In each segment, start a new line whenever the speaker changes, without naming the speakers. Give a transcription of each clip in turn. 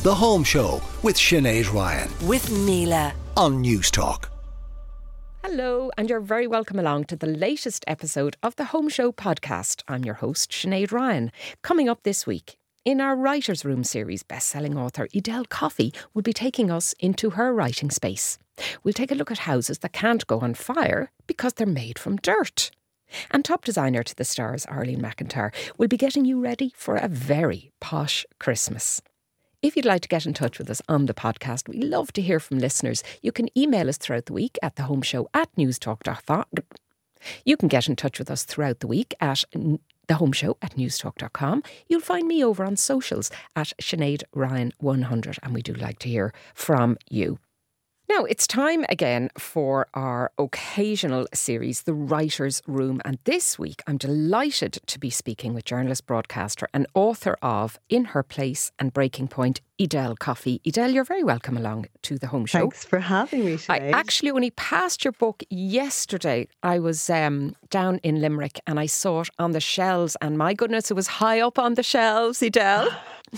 The Home Show with Sinead Ryan.
With Mila.
On News Talk.
Hello, and you're very welcome along to the latest episode of the Home Show podcast. I'm your host, Sinead Ryan. Coming up this week, in our Writer's Room series, best-selling author Edel Coffey will be taking us into her writing space. We'll take a look at houses that can't go on fire because they're made from dirt. And top designer to the stars, Arlene McIntyre, will be getting you ready for a very posh Christmas. If you'd like to get in touch with us on the podcast, we love to hear from listeners. You can email us throughout the week at thehomeshow@newstalk.com. You can get in touch with us throughout the week at thehomeshow@newstalk.com. You'll find me over on socials at Sinead Ryan 100, and we do like to hear from you. Now, it's time again for our occasional series, The Writer's Room. And this week, I'm delighted to be speaking with journalist, broadcaster and author of In Her Place and Breaking Point, Edel Coffey. Edel, you're very welcome along to the Home Show.
Thanks for having me, Sinead.
I actually only passed your book yesterday. I was down in Limerick and I saw it on the shelves, and my goodness, it was high up on the shelves, Edel.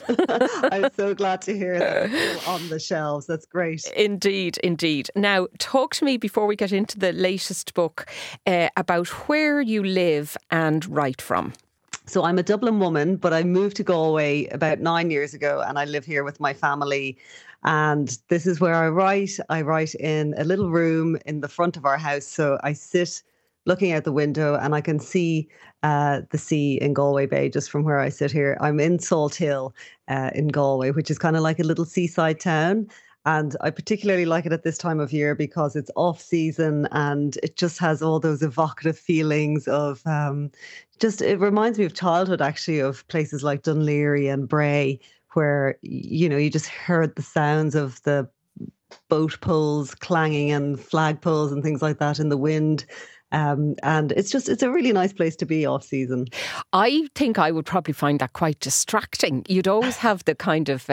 I'm so glad to hear that it's still on the shelves. That's great.
Indeed, indeed. Now, talk to me before we get into the latest book about where you live and write from.
So I'm a Dublin woman, but I moved to Galway about 9 years ago, and I live here with my family. And this is where I write. I write in a little room in the front of our house. So I sit looking out the window and I can see the sea in Galway Bay just from where I sit here. I'm in Salt Hill in Galway, which is kind of like a little seaside town. And I particularly like it at this time of year because it's off season and it just has all those evocative feelings of it reminds me of childhood, actually, of places like Dunleary and Bray, where, you know, you just heard the sounds of the boat poles clanging and flag poles and things like that in the wind. And it's a really nice place to be off season.
I think I would probably find that quite distracting. You'd always have the kind of,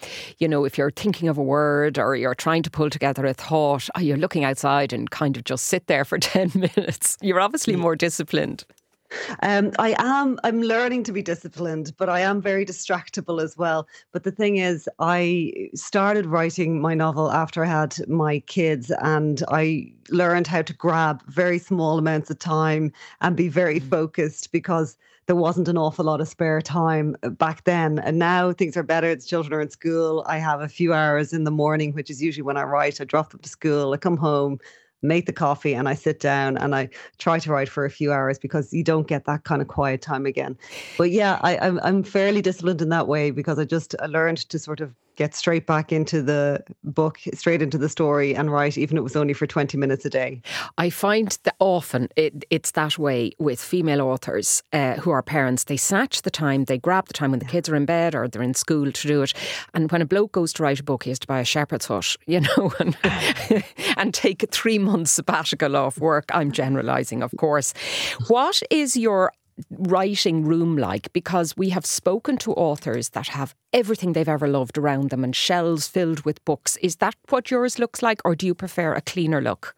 if you're thinking of a word or you're trying to pull together a thought, you're looking outside and kind of just sit there for 10 minutes. You're obviously more disciplined.
I'm learning to be disciplined, but I am very distractible as well. But the thing is, I started writing my novel after I had my kids, and I learned how to grab very small amounts of time and be very focused because there wasn't an awful lot of spare time back then. And now things are better. The children are in school. I have a few hours in the morning, which is usually when I write. I drop them to school. I come home, make the coffee, and I sit down and I try to write for a few hours because you don't get that kind of quiet time again. But yeah, I'm fairly disciplined in that way because I learned to sort of get straight back into the book, straight into the story and write, even if it was only for 20 minutes a day.
I find that often it's that way with female authors who are parents. They snatch the time, they grab the time when the kids are in bed or they're in school to do it. And when a bloke goes to write a book, he has to buy a shepherd's hut, and take 3 months sabbatical off work. I'm generalising, of course. What is your writing room like? Because we have spoken to authors that have everything they've ever loved around them and shelves filled with books. Is that what yours looks like, or do you prefer a cleaner look?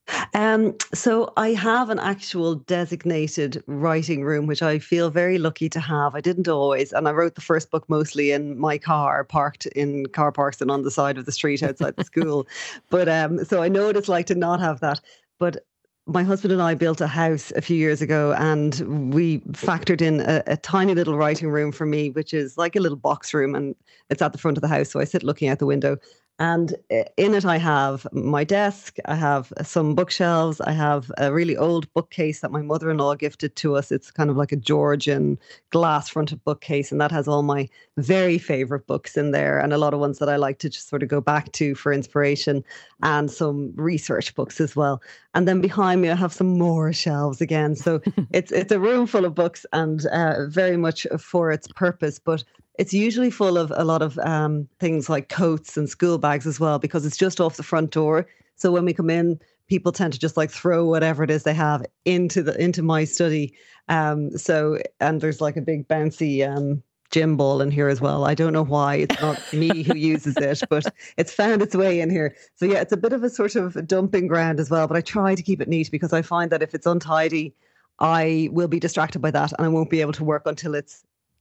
So I have an actual designated writing room, which I feel very lucky to have. I didn't always, and I wrote the first book mostly in my car, parked in car parks and on the side of the street outside the school. But so I know what it's like to not have that. But my husband and I built a house a few years ago, and we factored in a tiny little writing room for me, which is like a little box room, and it's at the front of the house. So I sit looking out the window. And in it, I have my desk, I have some bookshelves, I have a really old bookcase that my mother-in-law gifted to us. It's kind of like a Georgian glass-fronted bookcase, and that has all my very favourite books in there, and a lot of ones that I like to just sort of go back to for inspiration, and some research books as well. And then behind me, I have some more shelves again. So it's a room full of books, and very much for its purpose, but it's usually full of a lot of things like coats and school bags as well, because it's just off the front door. So when we come in, people tend to just like throw whatever it is they have into my study. And there's like a big bouncy gym ball in here as well. I don't know why. It's not me who uses it, but it's found its way in here. So yeah, it's a bit of a sort of dumping ground as well, but I try to keep it neat because I find that if it's untidy, I will be distracted by that and I won't be able to work until it's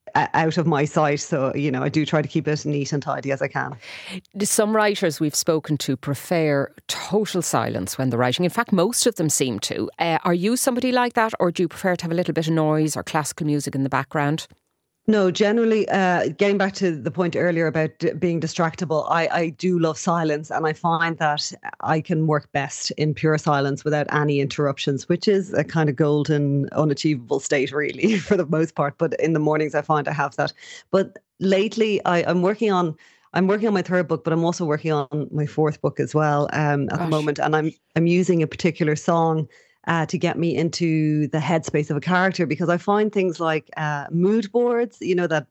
out of my sight. So, I do try to keep it neat and tidy as I can.
Some writers we've spoken to prefer total silence when they're writing. In fact, most of them seem to. Are you somebody like that, or do you prefer to have a little bit of noise or classical music in the background?
No, generally, getting back to the point earlier about being distractible, I do love silence, and I find that I can work best in pure silence without any interruptions, which is a kind of golden, unachievable state, really, for the most part. But in the mornings, I find I have that. But lately, I'm working on my third book, but I'm also working on my fourth book as well at the moment, and I'm using a particular song to get me into the headspace of a character, because I find things like mood boards, that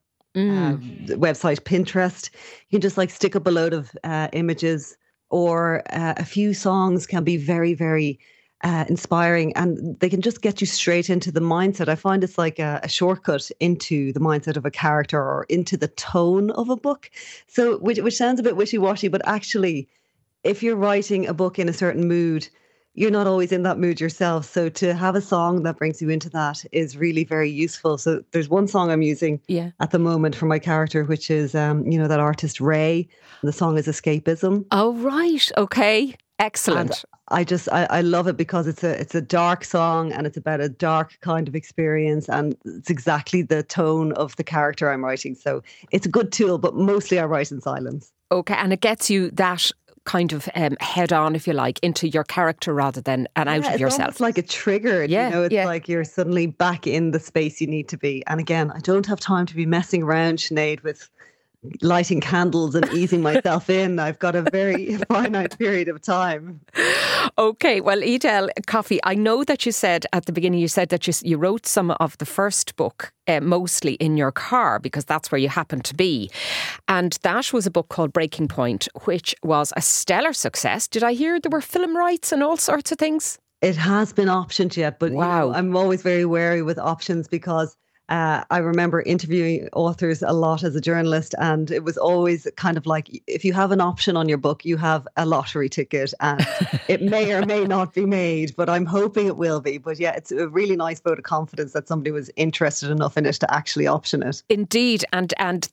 website Pinterest, you can just like stick up a load of images, or a few songs can be very, very inspiring, and they can just get you straight into the mindset. I find it's like a shortcut into the mindset of a character or into the tone of a book. So, which sounds a bit wishy-washy, but actually, if you're writing a book in a certain mood, you're not always in that mood yourself. So to have a song that brings you into that is really very useful. So there's one song I'm using at the moment for my character, which is, that artist Ray. The song is Escapism.
Oh, right. Okay. Excellent.
And I love it because it's a dark song, and it's about a dark kind of experience, and it's exactly the tone of the character I'm writing. So it's a good tool, but mostly I write in silence.
Okay. And it gets you that kind of head on, if you like, into your character rather than out of yourself.
It's like a trigger. It's like you're suddenly back in the space you need to be. And again, I don't have time to be messing around, Sinead, with lighting candles and easing myself in. I've got a very finite period of time.
Okay, well, Edel Coffey, I know that you said at the beginning, you said that you wrote some of the first book mostly in your car, because that's where you happened to be. And that was a book called Breaking Point, which was a stellar success. Did I hear there were film rights and all sorts of things?
It has been optioned yet, but
wow.
I'm always very wary with options, because I remember interviewing authors a lot as a journalist, and it was always kind of like, if you have an option on your book, you have a lottery ticket, and it may or may not be made, but I'm hoping it will be. But yeah, it's a really nice vote of confidence that somebody was interested enough in it to actually option it.
Indeed, and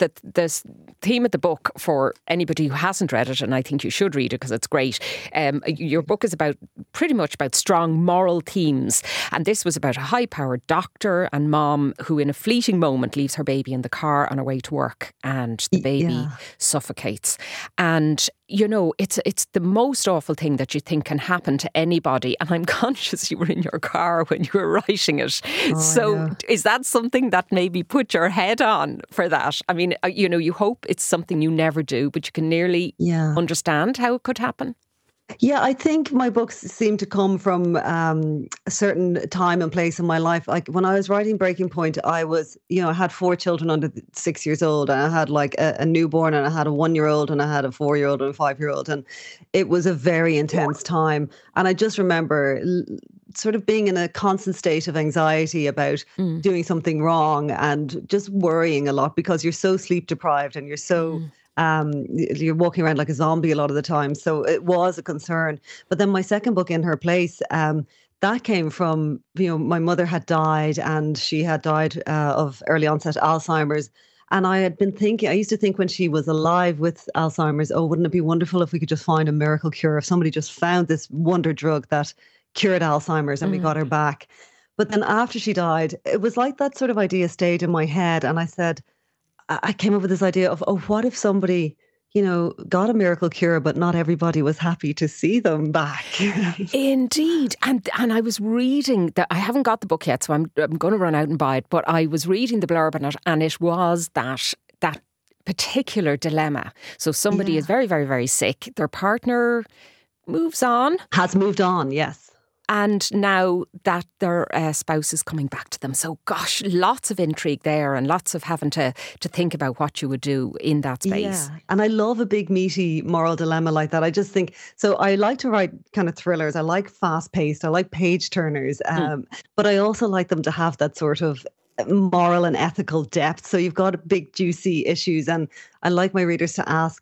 the theme of the book, for anybody who hasn't read it, and I think you should read it because it's great, your book is pretty much about strong moral themes, and this was about a high-powered doctor and mom who in a fleeting moment leaves her baby in the car on her way to work, and the baby suffocates. And it's the most awful thing that you think can happen to anybody. And I'm conscious you were in your car when you were writing it. So is that something that maybe put your head on for that? I mean, you hope it's something you never do, but you can nearly understand how it could happen.
Yeah, I think my books seem to come from a certain time and place in my life. Like when I was writing Breaking Point, I was, I had 4 children under 6 years old, and I had like a newborn, and I had a 1-year-old, and I had a 4-year-old and a 5-year-old. And it was a very intense time. And I just remember sort of being in a constant state of anxiety about doing something wrong, and just worrying a lot, because you're so sleep deprived, and you're so... you're walking around like a zombie a lot of the time. So it was a concern. But then my second book, In Her Place, that came from, my mother had died, and she had died of early onset Alzheimer's. And I used to think when she was alive with Alzheimer's, wouldn't it be wonderful if we could just find a miracle cure, if somebody just found this wonder drug that cured Alzheimer's and we got her back. But then after she died, it was like that sort of idea stayed in my head. And I came up with this idea of, what if somebody, got a miracle cure, but not everybody was happy to see them back.
Indeed. And I was reading that, I haven't got the book yet, so I'm going to run out and buy it, but I was reading the blurb on it, and it was that particular dilemma. So somebody is very, very, very sick. Their partner moves on.
Has moved on, yes.
And now that their spouse is coming back to them. So, gosh, lots of intrigue there, and lots of having to think about what you would do in that space.
Yeah, and I love a big, meaty moral dilemma like that. I just think, so I like to write kind of thrillers. I like fast-paced. I like page-turners. But I also like them to have that sort of moral and ethical depth. So you've got big, juicy issues. And I like my readers to ask,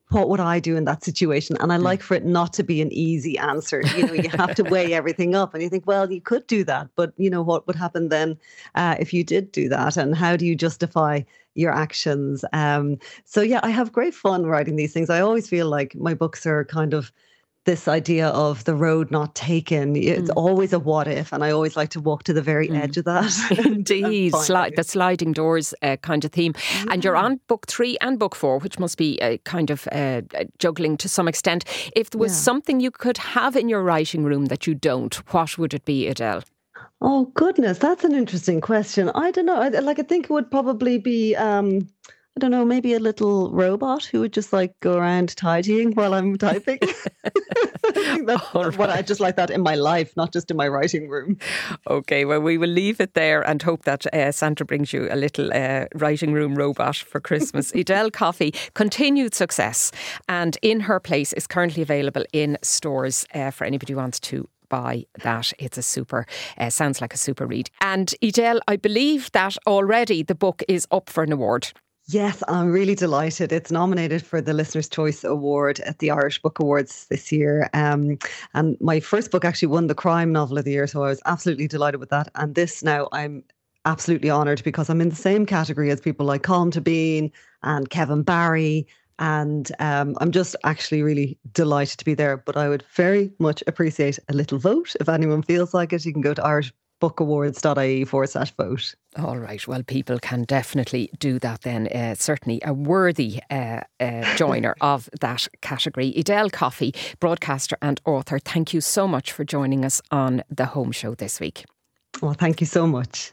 what would I do in that situation? And I like for it not to be an easy answer. You have to weigh everything up and you think, well, you could do that, but what would happen then if you did do that? And how do you justify your actions? So yeah, I have great fun writing these things. I always feel like my books are kind of this idea of the road not taken. It's always a what if, and I always like to walk to the very edge of that.
Indeed, the sliding doors kind of theme. Yeah. And you're on book 3 and book 4, which must be kind of juggling to some extent. If there was something you could have in your writing room that you don't, what would it be, Edel?
Oh goodness, that's an interesting question. I don't know. I think it would probably be I don't know, maybe a little robot who would just like go around tidying while I'm typing. I think that's what I just like that in my life, not just in my writing room.
Okay, well, we will leave it there and hope that Santa brings you a little writing room robot for Christmas. Edel Coffey, continued success, and In Her Place is currently available in stores for anybody who wants to buy that. It's a super, sounds like a super read. And Edel, I believe that already the book is up for an award.
Yes, I'm really delighted. It's nominated for the Listener's Choice Award at the Irish Book Awards this year. And my first book actually won the Crime Novel of the Year, so I was absolutely delighted with that. And this now I'm absolutely honoured because I'm in the same category as people like Colm Tóibín and Kevin Barry. And I'm just actually really delighted to be there. But I would very much appreciate a little vote. If anyone feels like it, you can go to irishbookawards.ie/vote.
All right. Well, people can definitely do that then. Certainly a worthy joiner of that category. Edel Coffey, broadcaster and author, thank you so much for joining us on The Home Show this week.
Well, thank you so much.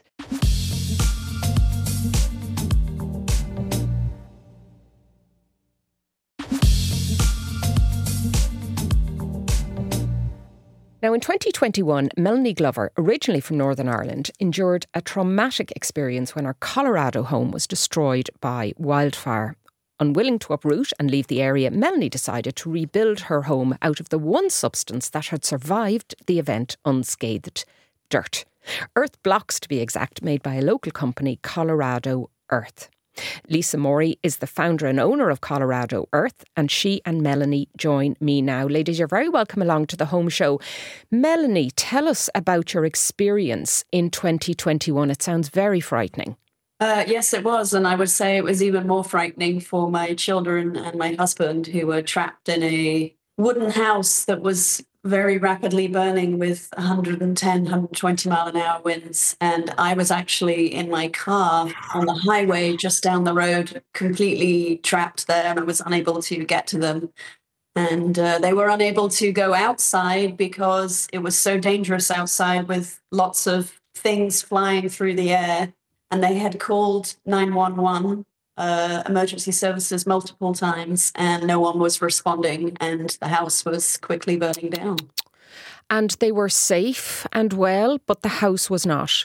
Now, in 2021, Melanie Glover, originally from Northern Ireland, endured a traumatic experience when her Colorado home was destroyed by wildfire. Unwilling to uproot and leave the area, Melanie decided to rebuild her home out of the one substance that had survived the event unscathed: dirt. Earth blocks, to be exact, made by a local company, Colorado Earth. Lisa Morey is the founder and owner of Colorado Earth, and she and Melanie join me now. Ladies, you're very welcome along to The Home Show. Melanie, tell us about your experience in 2021. It sounds very frightening.
Yes, it was. And I would say it was even more frightening for my children and my husband, who were trapped in a wooden house that was very rapidly burning with 110, 120 mile an hour winds. And I was actually in my car on the highway just down the road, completely trapped there, and I was unable to get to them. And they were unable to go outside because it was so dangerous outside with lots of things flying through the air. And they had called 911. Emergency services multiple times, and no one was responding, and the house was quickly burning down.
And they were safe and well, but the house was not?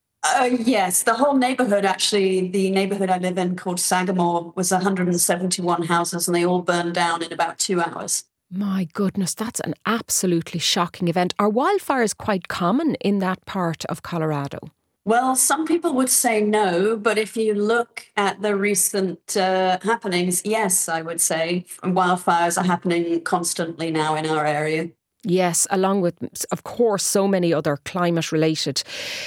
Yes, the whole neighbourhood, actually, the neighbourhood I live in called Sagamore, was 171 houses, and they all burned down in about 2 hours.
My goodness, that's an absolutely shocking event. Are wildfires quite common in that part of Colorado?
Well, some people would say no, but if you look at the recent happenings, yes, I would say wildfires are happening constantly now in our area.
Yes, along with, of course, so many other climate-related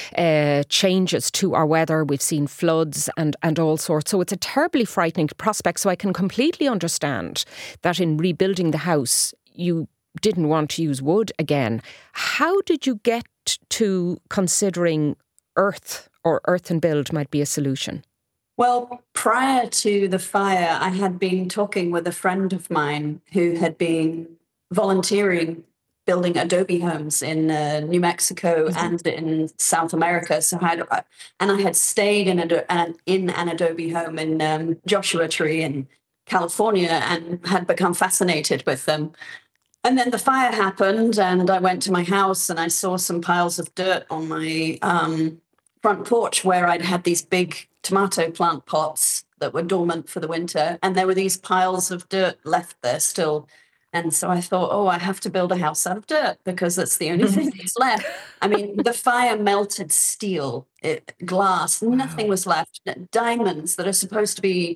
changes to our weather. We've seen floods and all sorts. So it's a terribly frightening prospect. So I can completely understand that in rebuilding the house, you didn't want to use wood again. How did you get to considering earth or earth and build might be a solution?
Well, prior to the fire, I had been talking with a friend of mine who had been volunteering building adobe homes in New Mexico and in South America. So I had stayed in an adobe home in Joshua Tree in California and had become fascinated with them. And then the fire happened, and I went to my house and I saw some piles of dirt on my front porch where I'd had these big tomato plant pots that were dormant for the winter. And there were these piles of dirt left there still. And so I thought, I have to build a house out of dirt because that's the only thing that's left. I mean, the fire melted steel, glass, nothing was left. Diamonds that are supposed to be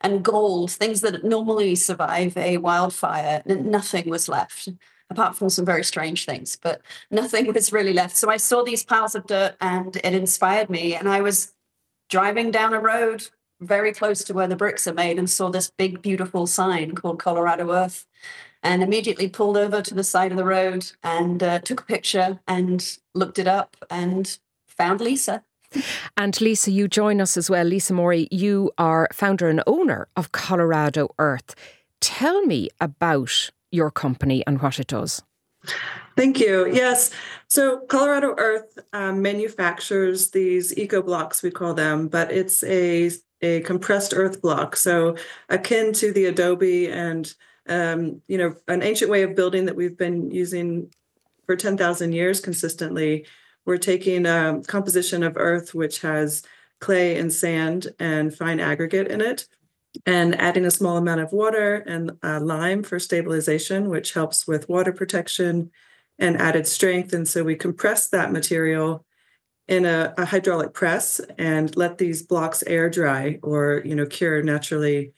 and gold, things that normally survive a wildfire. Nothing was left, apart from some very strange things, but nothing was really left. So I saw these piles of dirt and it inspired me. And I was driving down a road very close to where the bricks are made and saw this big, beautiful sign called Colorado Earth, and immediately pulled over to the side of the road and took a picture and looked it up and found Lisa.
And Lisa, you join us as well. Lisa Morey, you are founder and owner of Colorado Earth. Tell me about your company and what it does.
Thank you. Yes. So Colorado Earth manufactures these eco blocks, we call them, but it's a compressed earth block. So akin to the adobe and, an ancient way of building that we've been using for 10,000 years consistently. We're taking a composition of earth, which has clay and sand and fine aggregate in it, and adding a small amount of water and lime for stabilization, which helps with water protection and added strength. And so we compress that material in a hydraulic press and let these blocks air dry or, cure naturally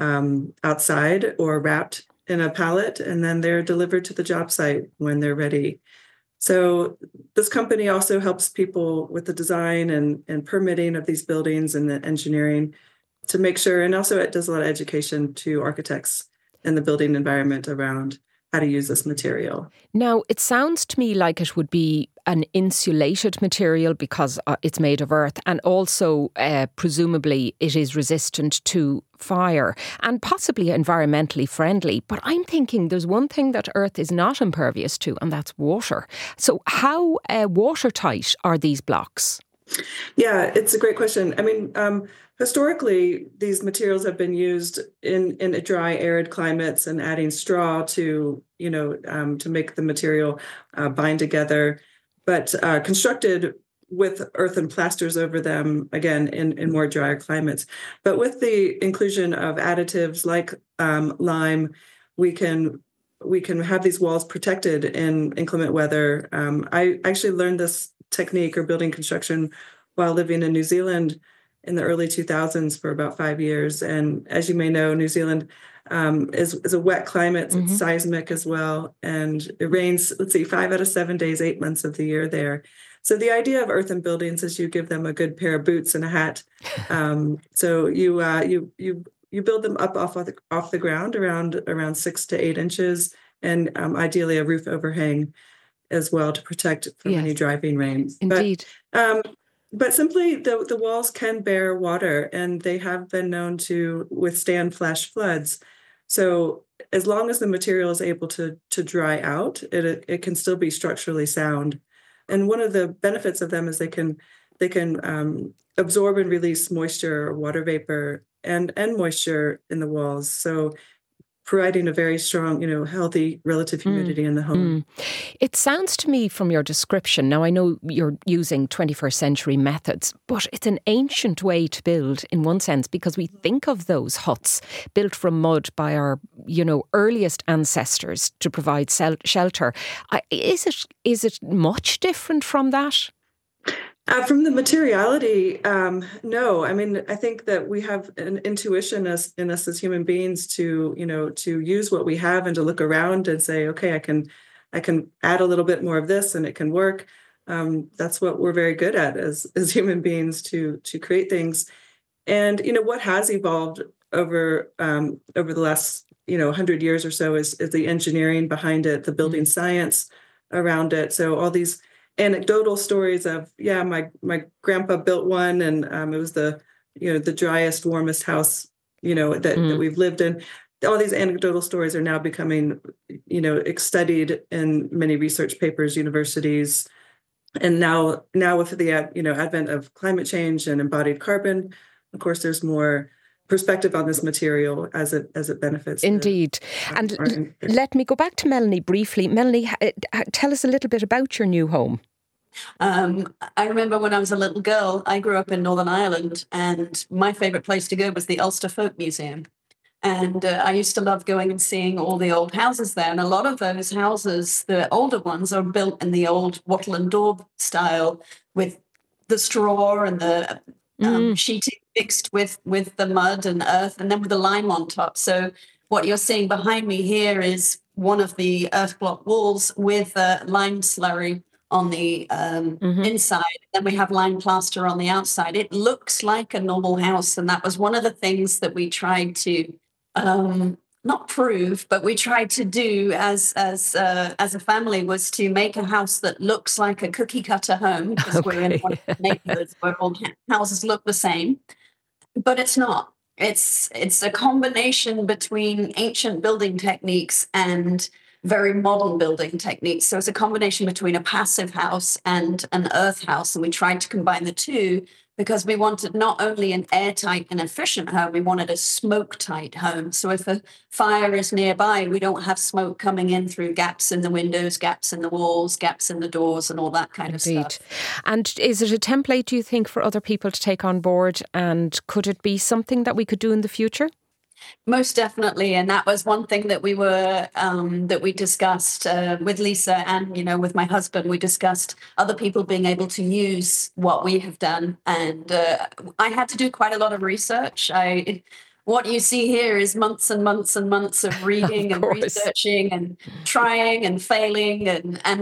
outside or wrapped in a pallet. And then they're delivered to the job site when they're ready. So this company also helps people with the design and permitting of these buildings and the engineering to make sure, and also it does a lot of education to architects in the building environment around how to use this material.
Now, it sounds to me like it would be an insulated material because it's made of earth, and also presumably it is resistant to fire and possibly environmentally friendly. But I'm thinking there's one thing that earth is not impervious to, and that's water. So how watertight are these blocks?
Yeah, it's a great question. I mean, historically, these materials have been used in dry, arid climates, and adding straw to make the material bind together, but constructed with earth and plasters over them, again, in more drier climates. But with the inclusion of additives like lime, we can have these walls protected in inclement weather. I actually learned this technique or building construction while living in New Zealand in the early 2000s for about 5 years. And as you may know, New Zealand is a wet climate. It's seismic as well. And it rains, 5 out of 7 days, 8 months of the year there. So the idea of earthen buildings is you give them a good pair of boots and a hat. So you build them up off the ground around 6 to 8 inches, and ideally a roof overhang as well to protect from any driving rain.
Indeed.
But simply the walls can bear water, and they have been known to withstand flash floods. So as long as the material is able to dry out, it can still be structurally sound. And one of the benefits of them is they can absorb and release moisture or water vapor and moisture in the walls. So providing a very strong, healthy relative humidity in the home.
It sounds to me from your description, now I know you're using 21st century methods, but it's an ancient way to build in one sense, because we think of those huts built from mud by our, earliest ancestors to provide shelter. Is it much different from that?
From the materiality, no. I mean, I think that we have an intuition in us as human beings to use what we have and to look around and say, okay, I can add a little bit more of this and it can work. That's what we're very good at as human beings, to create things. And what has evolved over the last 100 years or so is the engineering behind it, the building science around it. So all these anecdotal stories of, my grandpa built one, and it was the driest, warmest house that we've lived in. All these anecdotal stories are now becoming studied in many research papers, universities, and now with the advent of climate change and embodied carbon, of course, there's more perspective on this material as it benefits.
Indeed. And let me go back to Melanie briefly. Melanie, tell us a little bit about your new home.
I remember when I was a little girl, I grew up in Northern Ireland, and my favourite place to go was the Ulster Folk Museum. And I used to love going and seeing all the old houses there. And a lot of those houses, the older ones, are built in the old wattle and daub style with the straw and the sheeting mixed with the mud and earth, and then with the lime on top. So what you're seeing behind me here is one of the earth block walls with lime slurry on the inside. Then we have lime plaster on the outside. It looks like a normal house, and that was one of the things that we tried to not prove, but we tried to do as a family, was to make a house that looks like a cookie cutter home, because we're in one of the neighborhoods where all houses look the same, but it's not. It's a combination between ancient building techniques and very modern building techniques. So it's a combination between a passive house and an earth house, and we tried to combine the two because we wanted not only an airtight and efficient home, we wanted a smoke-tight home. So if a fire is nearby, we don't have smoke coming in through gaps in the windows, gaps in the walls, gaps in the doors, and all that kind of stuff.
And is it a template, do you think, for other people to take on board? And could it be something that we could do in the future?
Most definitely, and that was one thing that we discussed with Lisa and with my husband. We discussed other people being able to use what we have done, and I had to do quite a lot of research. What you see here is months and months and months of reading and researching and trying and failing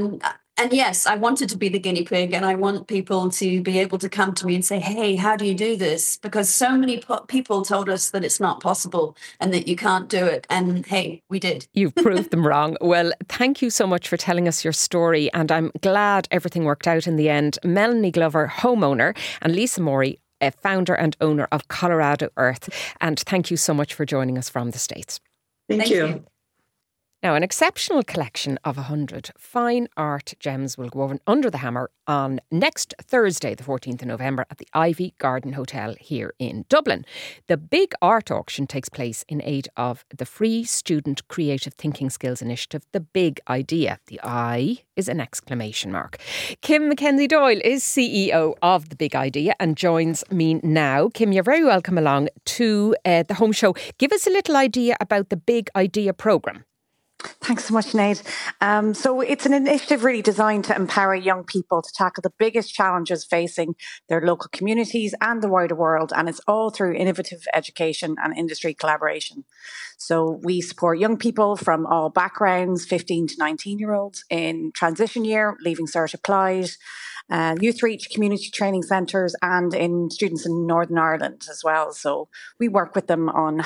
and yes, I wanted to be the guinea pig, and I want people to be able to come to me and say, hey, how do you do this? Because so many people told us that it's not possible and that you can't do it. And hey, we did.
You've proved them wrong. Well, thank you so much for telling us your story. And I'm glad everything worked out in the end. Melanie Glover, homeowner, and Lisa Morey, a founder and owner of Colorado Earth. And thank you so much for joining us from the States.
Thank you.
Now, an exceptional collection of 100 fine art gems will go under the hammer on next Thursday, the 14th of November, at the Ivy Garden Hotel here in Dublin. The big art auction takes place in aid of the Free Student Creative Thinking Skills Initiative, The Big Idea. The I is an exclamation mark. Kim Mackenzie Doyle is CEO of The Big Idea and joins me now. Kim, you're very welcome along to the Home Show. Give us a little idea about the Big Idea programme.
Thanks so much, Sinead. So it's an initiative really designed to empower young people to tackle the biggest challenges facing their local communities and the wider world. And it's all through innovative education and industry collaboration. So we support young people from all backgrounds, 15 to 19-year-olds in transition year, Leaving Cert Applied, Youth Reach community training centres, and in students in Northern Ireland as well. So we work with them on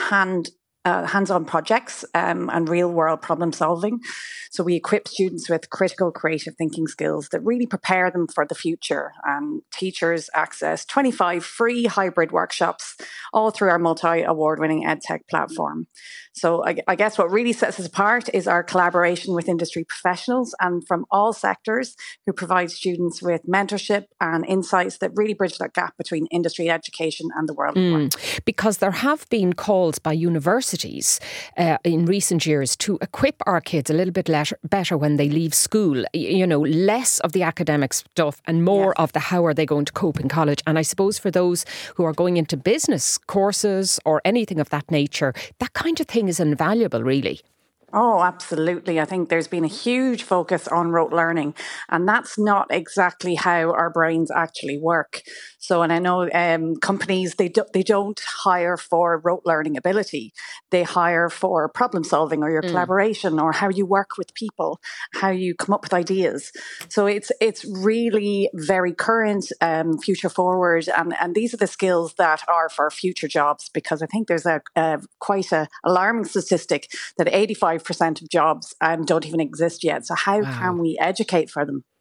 hands-on projects and real-world problem solving. So we equip students with critical creative thinking skills that really prepare them for the future. Teachers access 25 free hybrid workshops, all through our multi-award-winning EdTech platform. So I guess what really sets us apart is our collaboration with industry professionals and from all sectors who provide students with mentorship and insights that really bridge that gap between industry education and the world of work.
Because there have been calls by universities in recent years to equip our kids a little bit better when they leave school. Less of the academic stuff and more of the how are they going to cope in college. And I suppose for those who are going into business courses or anything of that nature, that kind of thing is invaluable, really.
Oh, absolutely. I think there's been a huge focus on rote learning, and that's not exactly how our brains actually work. So, and I know companies, they don't hire for rote learning ability. They hire for problem solving or your collaboration or how you work with people, how you come up with ideas. So it's really very current, future forward. And these are the skills that are for future jobs, because I think there's a quite a alarming statistic that 85% of jobs don't even exist yet. So how can we educate for them?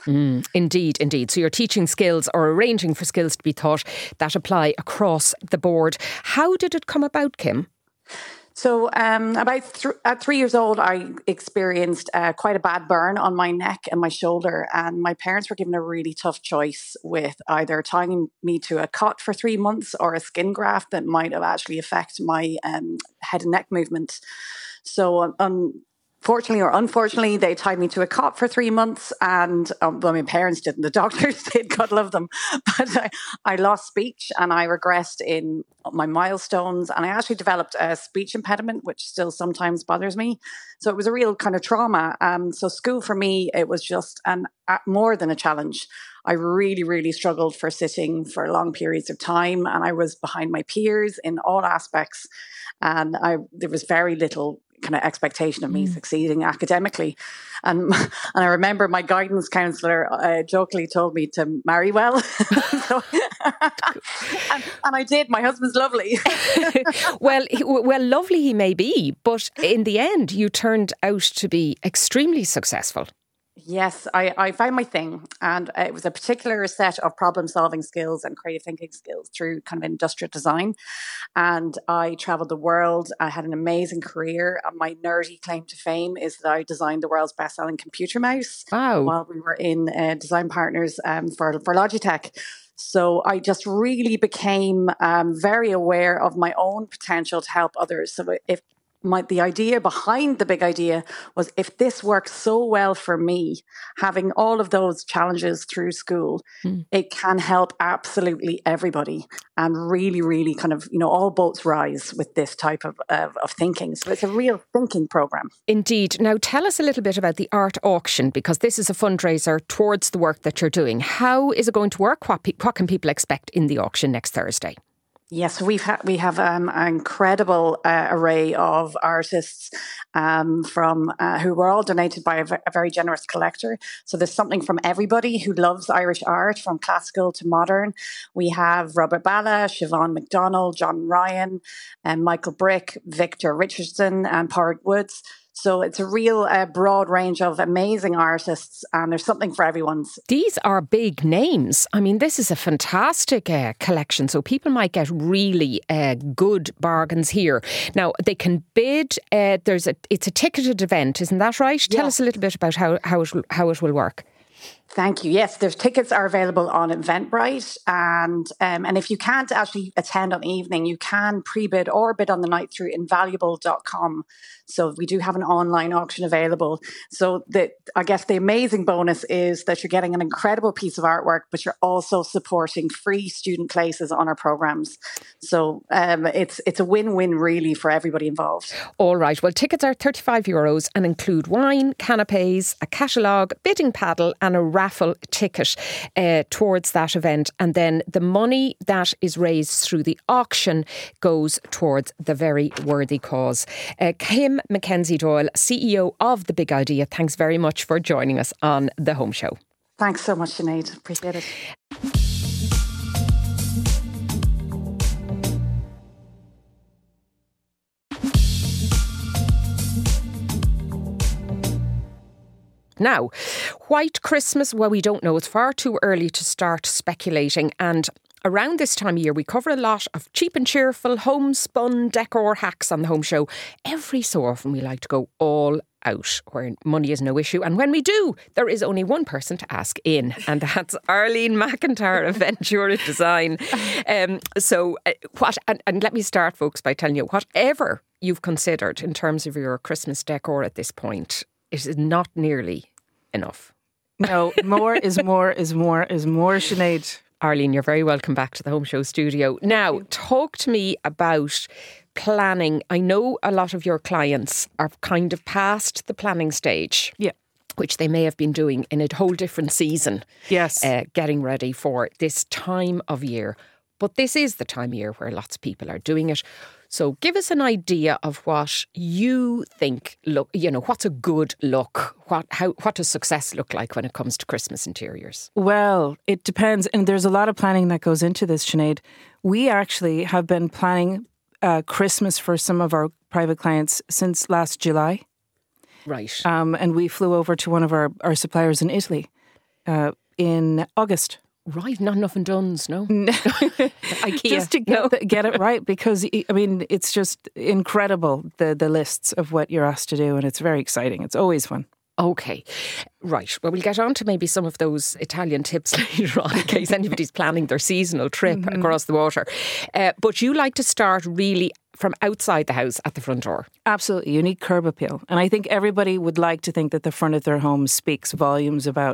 Indeed. So you're teaching skills or arranging for skills to be taught that apply across the board. How did it come about, Kim?
So at 3 years old, I experienced quite a bad burn on my neck and my shoulder. And my parents were given a really tough choice with either tying me to a cot for 3 months or a skin graft that might have actually affected my head and neck movement. So Fortunately or unfortunately, they tied me to a cot for 3 months, and well, my parents didn't, the doctors did, God love them. But I lost speech and I regressed in my milestones, and I actually developed a speech impediment, which still sometimes bothers me. So it was a real kind of trauma. So school for me, it was just more than a challenge. I really, really struggled for sitting for long periods of time, and I was behind my peers in all aspects. And there was very little kind of expectation of me succeeding academically. And I remember my guidance counsellor jokingly told me to marry well. So, and I did. My husband's lovely.
Well, lovely he may be, but in the end, you turned out to be extremely successful.
Yes, I found my thing, and it was a particular set of problem-solving skills and creative thinking skills through kind of industrial design. And I traveled the world. I had an amazing career. My nerdy claim to fame is that I designed the world's best-selling computer mouse while we were in design partners for Logitech. So I just really became very aware of my own potential to help others. So the idea behind the big idea was, if this works so well for me, having all of those challenges through school, it can help absolutely everybody, and really, really kind of, all boats rise with this type of thinking. So it's a real thinking program.
Indeed. Now tell us a little bit about the art auction, because this is a fundraiser towards the work that you're doing. How is it going to work? What can people expect in the auction next Thursday?
Yes, we have an incredible array of artists from who were all donated by a very generous collector. So there's something from everybody who loves Irish art, from classical to modern. We have Robert Balla, Siobhan McDonald, John Ryan, and Michael Brick, Victor Richardson, and Porrick Woods. So it's a real broad range of amazing artists, and there's something for everyone.
These are big names. I mean, this is a fantastic collection, so people might get really good bargains here. Now, they can bid. It's a ticketed event, isn't that right?
Yeah.
Tell us a little bit about how it will work.
Thank you. Yes, there's tickets are available on Eventbrite, and if you can't actually attend on the evening, you can pre-bid or bid on the night through invaluable.com. So we do have an online auction available. So I guess the amazing bonus is that you're getting an incredible piece of artwork, but you're also supporting free student places on our programs. So it's a win-win really for everybody involved.
All right. Well, tickets are €35 and include wine, canapes, a catalogue, bidding paddle, and a raffle ticket towards that event. And then the money that is raised through the auction goes towards the very worthy cause. Kim Mackenzie Doyle, CEO of The Big Idea, thanks very much for joining us on The Home Show.
Thanks so much, Sinead. Appreciate it.
Now, White Christmas, well, we don't know. It's far too early to start speculating. And around this time of year, we cover a lot of cheap and cheerful homespun decor hacks on The Home Show. Every so often, we like to go all out where money is no issue. And when we do, there is only one person to ask in, and that's Arlene McIntyre of Ventura Design. And let me start, folks, by telling you, whatever you've considered in terms of your Christmas decor at this point, it is not nearly enough.
No, more is more is more is more, Sinead.
Arlene, you're very welcome back to the Home Show studio. Now, talk to me about planning. I know a lot of your clients are kind of past the planning stage.
Yeah.
Which they may have been doing in a whole different season.
Yes.
Getting ready for this time of year. But this is the time of year where lots of people are doing it. So give us an idea of what you think, what's a good look? What does success look like when it comes to Christmas interiors?
Well, it depends. And there's a lot of planning that goes into this, Sinead. We actually have been planning Christmas for some of our private clients since last July.
Right.
And we flew over to one of our suppliers in Italy in August.
Right, not enough in Duns, no? IKEA.
Just to get it right, because, I mean, it's just incredible, the lists of what you're asked to do, and it's very exciting. It's always fun.
Okay, right. Well, we'll get on to maybe some of those Italian tips later on in case anybody's planning their seasonal trip across the water. But you like to start really from outside the house at the front door.
Absolutely. You need curb appeal. And I think everybody would like to think that the front of their home speaks volumes about,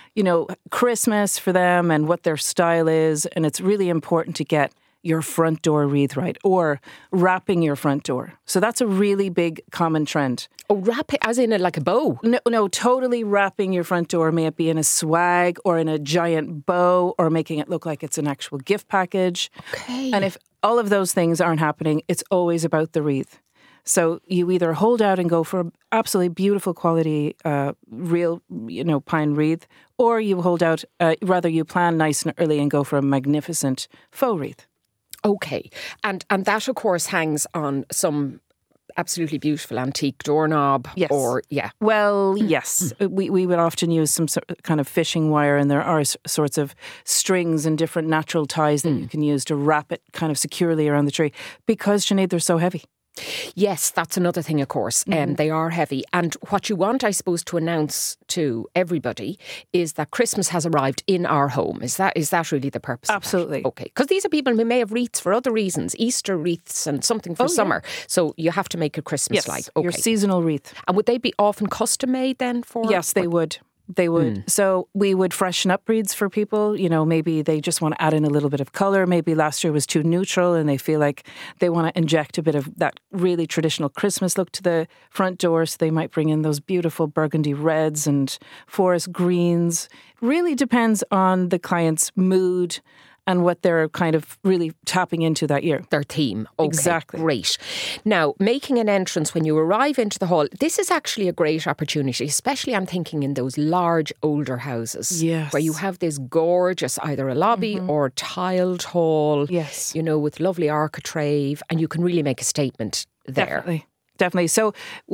Christmas for them and what their style is. And it's really important to get your front door wreath right, or wrapping your front door. So that's a really big common trend.
Oh, wrap it as in like a bow?
No, totally wrapping your front door. May it be in a swag or in a giant bow or making it look like it's an actual gift package.
Okay.
And if all of those things aren't happening, it's always about the wreath. So you either hold out and go for an absolutely beautiful quality, real, pine wreath, or you hold out, rather you plan nice and early and go for a magnificent faux wreath.
Okay. And that, of course, hangs on some absolutely beautiful antique doorknob.
Yes.
Or, yeah.
Well, yes. We would often use some kind of fishing wire, and there are sorts of strings and different natural ties that you can use to wrap it kind of securely around the tree, because, Sinead, they're so heavy.
Yes, that's another thing, of course. They are heavy. And what you want, I suppose, to announce to everybody is that Christmas has arrived in our home. Is that really the purpose?
Absolutely.
Okay. Because these are people who may have wreaths for other reasons, Easter wreaths and something for summer. Yeah. So you have to make a Christmas-like.
Yes, your seasonal wreath.
And would they be often custom made then for?
Yes, they would. They would. So we would freshen up wreaths for people. Maybe they just want to add in a little bit of colour. Maybe last year was too neutral and they feel like they want to inject a bit of that really traditional Christmas look to the front door. So they might bring in those beautiful burgundy reds and forest greens. It really depends on the client's mood and what they're kind of really tapping into that year.
Their theme. Okay,
exactly.
Great. Now, making an entrance when you arrive into the hall, this is actually a great opportunity, especially I'm thinking in those large older houses.
Yes.
Where you have this gorgeous, either a lobby or tiled hall.
Yes.
With lovely architrave, and you can really make a statement there.
Definitely. So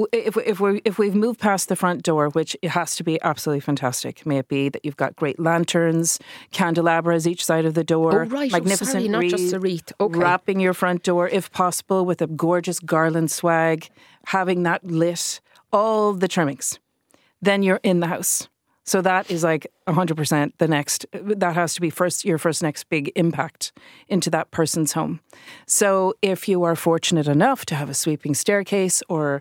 if we've moved past the front door, which it has to be absolutely fantastic, may it be that you've got great lanterns, candelabras each side of the door, magnificent
not just a wreath. Okay.
Wrapping your front door, if possible, with a gorgeous garland swag, having that lit, all the trimmings. Then you're in the house. So that is like 100% the next, that has to be your first next big impact into that person's home. So if you are fortunate enough to have a sweeping staircase, or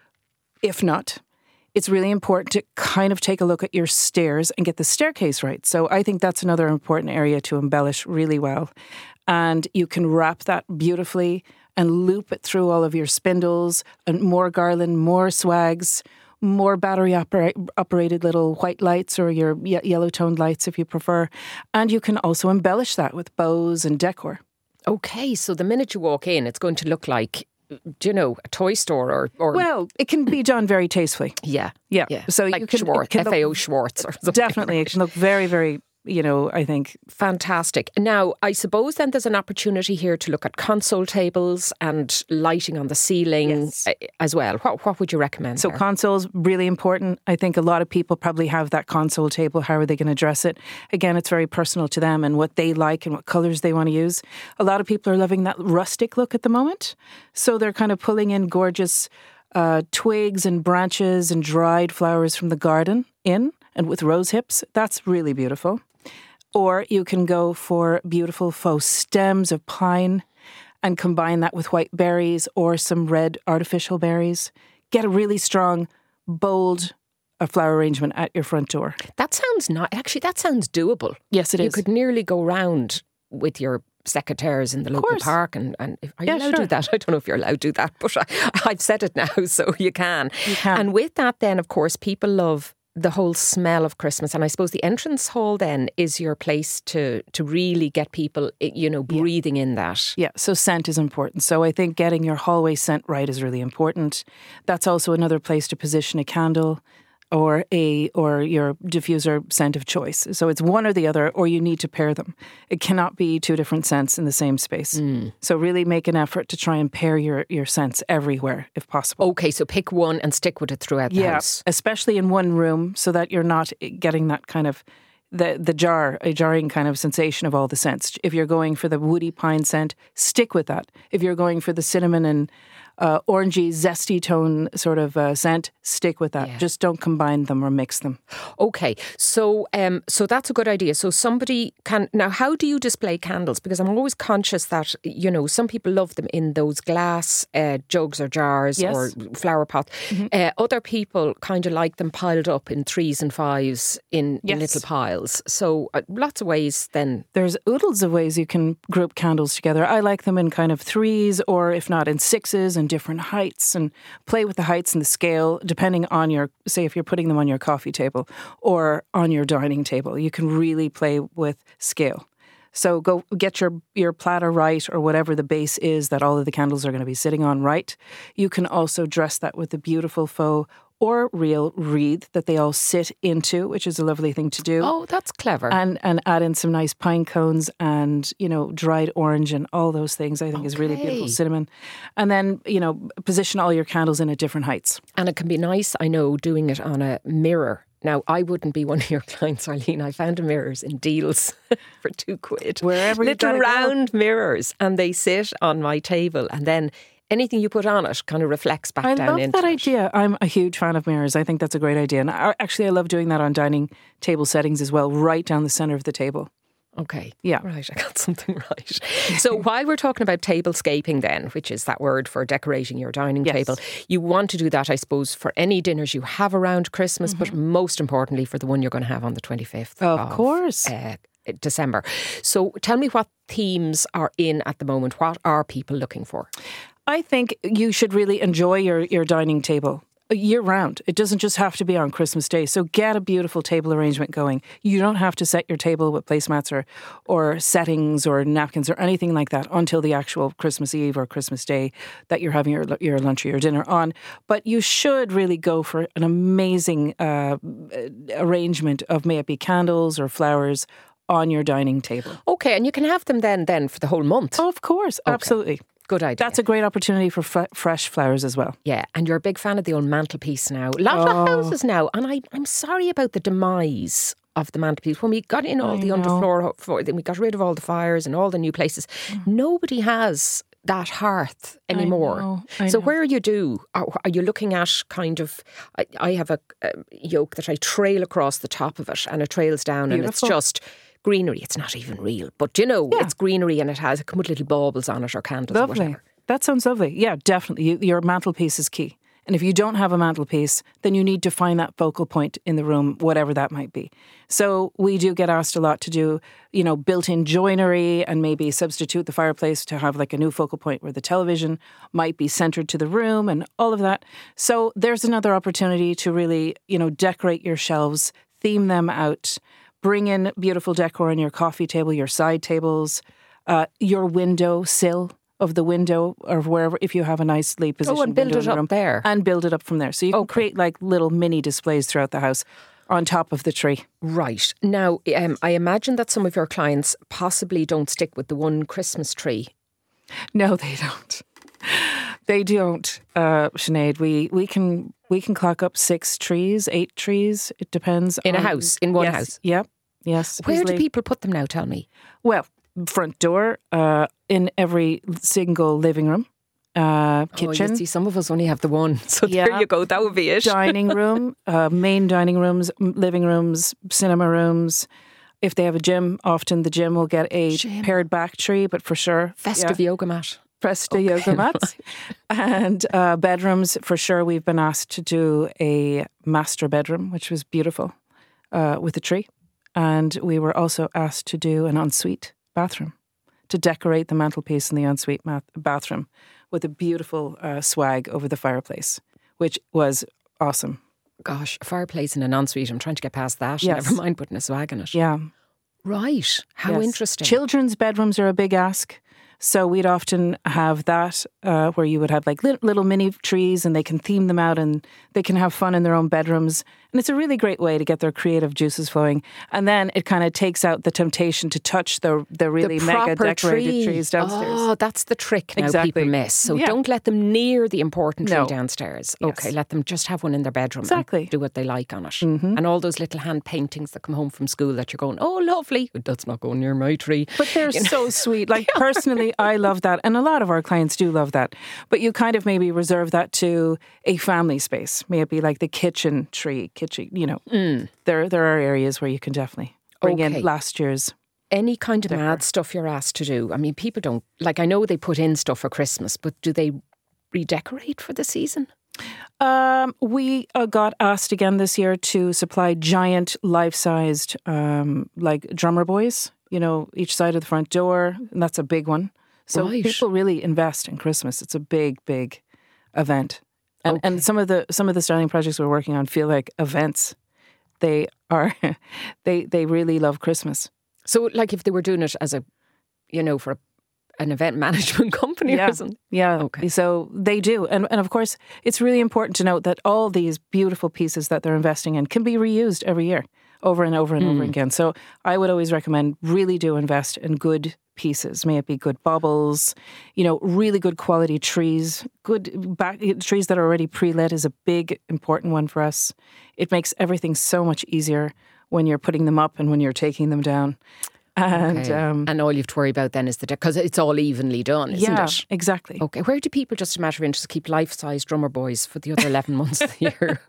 if not, it's really important to kind of take a look at your stairs and get the staircase right. So I think that's another important area to embellish really well. And you can wrap that beautifully and loop it through all of your spindles and more garland, more swags, more battery operated little white lights or your yellow toned lights if you prefer. And you can also embellish that with bows and decor.
Okay, so the minute you walk in, it's going to look like, a toy store or...
Well, it can be done very tastefully.
Yeah.
So
like
you can,
FAO Schwartz or something.
Definitely. It can look very, very... I think.
Fantastic. Now, I suppose then there's an opportunity here to look at console tables and lighting on the ceiling as well. What would you recommend?
So consoles, really important. I think a lot of people probably have that console table. How are they going to dress it? Again, it's very personal to them and what they like and what colours they want to use. A lot of people are loving that rustic look at the moment. So they're kind of pulling in gorgeous twigs and branches and dried flowers from the garden in, and with rose hips. That's really beautiful. Or you can go for beautiful faux stems of pine and combine that with white berries or some red artificial berries. Get a really strong, bold flower arrangement at your front door.
That sounds not actually. That sounds doable.
Yes, it is.
You could nearly go round with your secateurs in the local park, and are you allowed to do that? I don't know if you're allowed to do that, but I've said it now, so you can.
You can.
And with that, then of course, people love the whole smell of Christmas, and I suppose the entrance hall then is your place to really get people, breathing in that.
Yeah, so scent is important. So I think getting your hallway scent right is really important. That's also another place to position a candle or your diffuser scent of choice. So it's one or the other, or you need to pair them. It cannot be two different scents in the same space. So really make an effort to try and pair your scents everywhere, if possible.
Okay, so pick one and stick with it throughout the house.
Especially in one room, so that you're not getting that kind of a jarring kind of sensation of all the scents. If you're going for the woody pine scent, stick with that. If you're going for the cinnamon and orangey, zesty tone sort of scent, stick with that.
Yeah.
Just don't combine them or mix them.
Okay, so so that's a good idea. So somebody can now. How do you display candles? Because I'm always conscious that some people love them in those glass jugs or jars
Yes.
or flower pots. Other people kind of like them piled up in 3s and 5s in
Yes.
little piles. So lots of ways. Then
There's oodles of ways you can group candles together. I like them in kind of 3s, or if not in 6s, and different heights, and play with the heights and the scale depending on say if you're putting them on your coffee table or on your dining table. You can really play with scale. So go get your platter right, or whatever the base is that all of the candles are going to be sitting on right. You can also dress that with a beautiful faux or real wreath that they all sit into, which is a lovely thing to do.
oh, that's clever.
And add in some nice pine cones and, dried orange and all those things, I think is really beautiful.
Okay.
Cinnamon. And then, position all your candles in at different heights.
And it can be nice, I know, doing it on a mirror. Now, I wouldn't be one of your clients, Arlene. I found mirrors in deals for £2.
Wherever you
little
gotta go.
round mirrors, and they sit on my table, and then anything you put on it kind of reflects back
I
down
love
into
that
it.
idea. I'm a huge fan of mirrors. I think that's a great idea. And actually, I love doing that on dining table settings as well, right down the centre of the table.
Okay.
Yeah.
Right, I got something right. So while we're talking about tablescaping then, which is that word for decorating your dining
Yes.
table, you want to do that, I suppose, for any dinners you have around Christmas, but most importantly for the one you're going to have on the 25th
Of course.
December. So tell me what themes are in at the moment. What are people looking for?
I think you should really enjoy your dining table year round. It doesn't just have to be on Christmas Day. So get a beautiful table arrangement going. You don't have to set your table with placemats or settings or napkins or anything like that until the actual Christmas Eve or Christmas Day that you're having your lunch or your dinner on. But you should really go for an amazing arrangement of, may it be candles or flowers, on your dining table.
Okay, and you can have them then for the whole month.
Of course, absolutely.
Good idea.
That's a great opportunity for fresh flowers as well.
Yeah, and you're a big fan of the old mantelpiece now. A lot of houses now, and I'm sorry about the demise of the mantelpiece. When we got in all the underfloor, then we got rid of all the fires and all the new places. Nobody has that hearth anymore.
I
So
know.
where are you looking at kind of, I have a yoke that I trail across the top of it, and it trails down, and it's
Beautiful.
just greenery. It's not even real, but it's greenery, and it come with little baubles on it or candles or
Lovely.
whatever.
That sounds lovely. Yeah, definitely. Your mantelpiece is key. And if you don't have a mantelpiece, then you need to find that focal point in the room, whatever that might be. So we do get asked a lot to do, built-in joinery and maybe substitute the fireplace to have like a new focal point where the television might be centered to the room and all of that. So there's another opportunity to really, decorate your shelves, theme them out, bring in beautiful decor on your coffee table, your side tables, your window sill of the window or wherever, if you have a nicely positioned
and build
window
it
in the
up
room,
there.
and build it up from there. So you can create like little mini displays throughout the house on top of the tree.
Right. Now, I imagine that some of your clients possibly don't stick with the one Christmas tree.
No, they don't. They don't, Sinead. We can clock up 6 trees, 8 trees. It depends.
In a
on-
house, in one
Yes,
house?
Yep. Yes.
Where do
easily.
people put them now, tell me?
Well, front door, in every single living room,
Oh,
kitchen,
you see, some of us only have the one. So
Yeah.
there you go. That would be it.
dining room, main dining rooms, living rooms, cinema rooms. If they have a gym, often the gym will get a
Gym.
pared back tree, but for sure.
Festive yoga mat.
Presta yoga mats. And bedrooms, for sure, we've been asked to do a master bedroom, which was beautiful, with a tree. And we were also asked to do an ensuite bathroom, to decorate the mantelpiece in the ensuite bathroom with a beautiful swag over the fireplace, which was awesome.
Gosh, a fireplace in an ensuite. I'm trying to get past that.
Yes.
Never mind putting a swag in it.
Yeah.
Right. How
Yes.
interesting.
Children's bedrooms are a big ask. So we'd often have that where you would have like little mini trees and they can theme them out and they can have fun in their own bedrooms And it's a really great way to get their creative juices flowing. And then it kind of takes out the temptation to touch the really mega decorated trees downstairs.
Oh, that's the trick now
Exactly.
people miss. So
Yeah.
don't let them near the important tree
No.
downstairs.
Yes.
Okay, let them just have one in their bedroom
Exactly.
and do what they like on it. And all those little hand paintings that come home from school that you're going, oh, lovely. That's not going near my tree.
But they're so sweet. Like personally, I love that. And a lot of our clients do love that. But you kind of maybe reserve that to a family space. May it be like the kitchen tree, There are areas where you can definitely bring
Okay.
in last year's.
Any kind of mad stuff you're asked to do. I mean, people don't, like, I know they put in stuff for Christmas, but do they redecorate for the season?
We got asked again this year to supply giant life-sized like drummer boys, each side of the front door. And that's a big one. So
Right.
people really invest in Christmas. It's a big, big event. And some of the styling projects we're working on feel like events. They are, they really love Christmas.
So, like, if they were doing it as for an event management company or something?
Yeah.
Okay.
So they do. And of course, it's really important to note that all these beautiful pieces that they're investing in can be reused every year, over and over and over again. So I would always recommend really do invest in good pieces. May it be good baubles, really good quality trees. Trees that are already pre-lit is a big, important one for us. It makes everything so much easier when you're putting them up and when you're taking them down. And
and all you have to worry about then is because it's all evenly done, isn't it?
Exactly.
Okay, where do people, just a matter of interest, keep life-size drummer boys for the other 11 months of the year?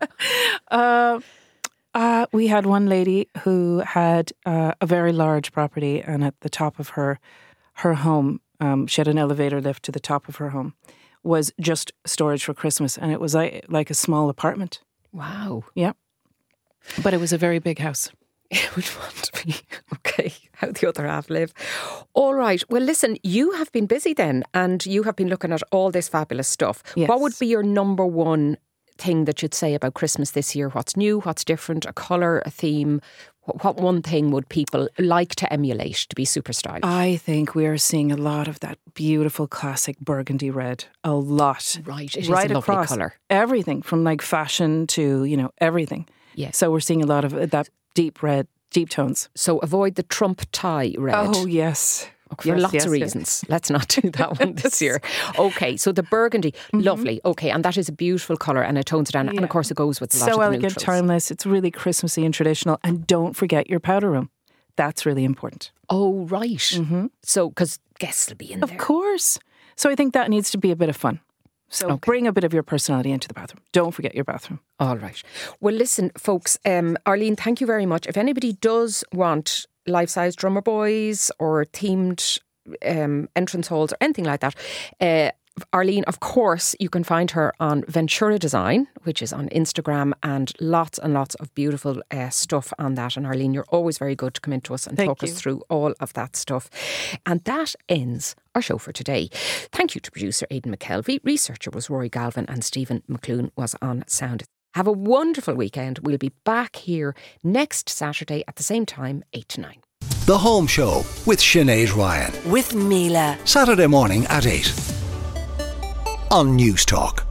We had one lady who had a very large property, and at the top of her home, she had an elevator lift to the top of her home, was just storage for Christmas, and it was like a small apartment.
Wow.
Yeah. But it was a very big house.
It would want to be. Okay, how the other half live. All right. Well, listen, you have been busy then, and you have been looking at all this fabulous stuff.
Yes.
What would be your number one thing that you'd say about Christmas this year? What's new? What's different? A colour, a theme? What one thing would people like to emulate to be super stylish?
I think we are seeing a lot of that beautiful classic burgundy red. A lot.
Right. It is
right
a lovely
across
colour.
everything from like fashion to, everything.
Yes.
So we're seeing a lot of that deep red, deep tones.
So avoid the Trump tie red.
Oh, yes.
For lots of reasons. Let's not do that one this year. Okay, so the burgundy, lovely. Okay, and that is a beautiful colour and it tones it down. And of course it goes with a lot of
So
the
elegant,
neutrals.
timeless. It's really Christmassy and traditional. And don't forget your powder room. That's really important.
Oh, right. So, because guests will be in there.
Of course. So I think that needs to be a bit of fun. So bring a bit of your personality into the bathroom. Don't forget your bathroom.
All right. Well, listen, folks, Arlene, thank you very much. If anybody does want life-size drummer boys or themed entrance halls or anything like that, Arlene, of course, you can find her on Ventura Design, which is on Instagram, and lots of beautiful stuff on that. And Arlene, you're always very good to come into us and talk us through all of that stuff. And that ends our show for today. Thank you to producer Aidan McKelvey. Researcher was Rory Galvin and Stephen McClune was on sound. Have a wonderful weekend. We'll be back here next Saturday at the same time, 8 to 9.
The Home Show with Sinead Ryan.
With Mila.
Saturday morning at 8 on News Talk.